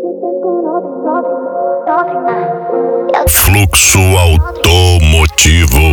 Fluxo automotivo.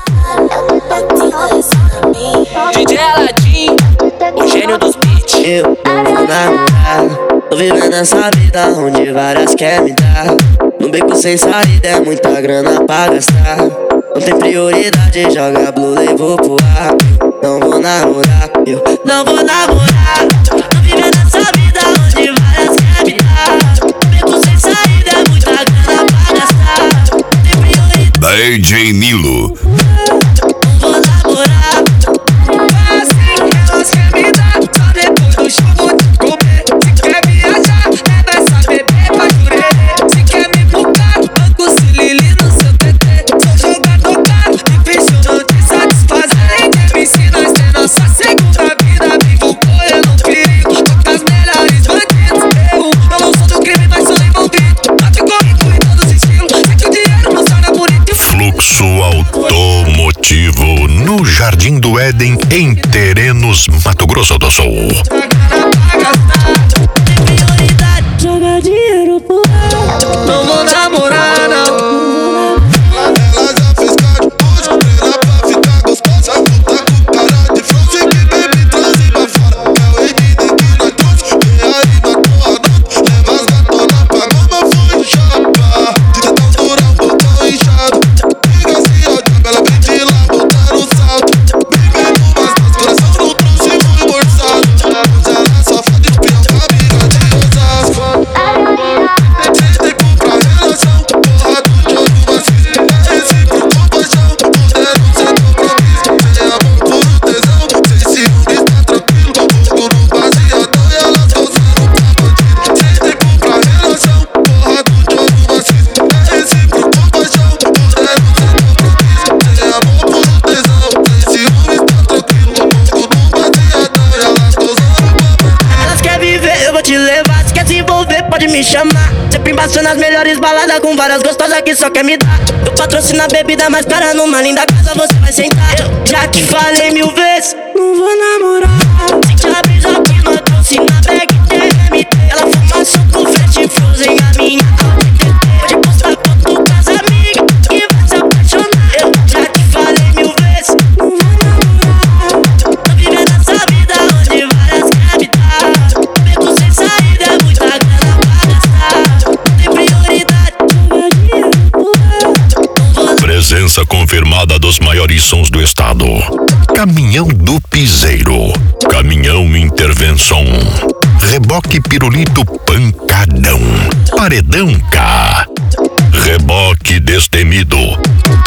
DJ Aladim, o gênio dos beats. Eu não vou namorar, tô vivendo essa vida onde várias querem me dar. No beco sem saída é muita grana pra gastar. Não tem prioridade, joga blue, levou pro ar. Não vou namorar, eu não vou namorar. Tô vivendo essa vida onde várias querem me dar. No beco sem saída é muita grana pra gastar. Não tem prioridade, DJ Nilo. não vou namorar. É assim que elas querem me dar. Só depois do show vou te comer. Se quer viajar, é nessa bebê pra jurerê. Se quer me bucar, banco se Lili no seu TT. Sou jogador caro, difícil não te satisfazer. MC nós tem nossa segunda vida. Vivo correndo perigo, tô com as melhores bandidos. Eu não sou do crime, mas sou envolvido. Mato corrido em todos os estilos. Sei que o dinheiro não só não é bonito. Fluxo automotivo no Jardim do Éden, em Terenos, Mato Grosso do Sul. Joga dinheiro pro ar. Não vou namorar, não. Ela já fez cardio hoje, treina pra ficar gostosa. Puta com cara de fronze que baby transe pra fora. É o Edith que nós trouxe, vem aí na tua nota. Leva as gatonas pra goma, foi chapa. De tão durão, botão inchado. Liga assim, ó, diabo, ela vem de lá, botar no salto. Vivendo umas das coração no trouxe, fui morçado. Hoje ela só faz de peão com a amiga de Osasco. Tem que comprar relação, porra do jogo macio. É recíproco, paixão, podendo ser compromisso. Sem amor, puro tesão, sem ciúmes, tá tranquilo. Fogo no baseadão e elas gozando pra bandido. Tem que comprar relação, porra do jogo macio. É recíproco, paixão, podendo ser compromisso. Sem amor, puro tesão, sem ciúmes, tá tranquilo. Fogo no baseadão e elas gozando pra bandido. Elas querem viver, eu vou te levar. Se quer se envolver, pode me chamar. Sempre embaçando nas melhores baladas com várias gostosas que só quer me dar. Eu patrocino a bebida mais cara, numa linda casa você vai sentar. Eu já te falei 1000 vezes, não vou namorar. Se te abrir aqui, nós trouxe na bag TMT. Ela fuma suco, fast frozen, a minha Audi TT. Pode postar foto com as amigas que vai se apaixonar. Eu já te falei 1000 vezes, não vou namorar. Tô vivendo essa vida onde várias querem me dar. Beco sem saída é muita grana pra gastar. Não tem prioridade, joga dinheiro pro ar. Presença confirmada dos maiores sons do estado. Caminhão do Piseiro. Caminhão Intervenção. Reboque Pirulito Pancadão. Paredão K. Reboque Destemido.